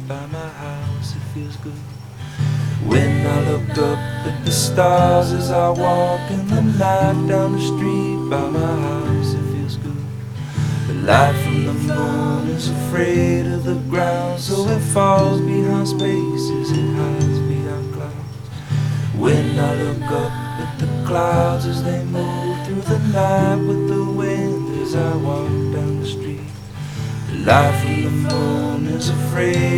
by my house, it feels good. When I look up at the stars as I walk in the night down the street by my house, it feels good. The light from the moon is afraid of the ground, so it falls behind spaces, it hides behind clouds. When I look up at the clouds as they move through the night with the wind as I walk down the street, the light from the moon is afraid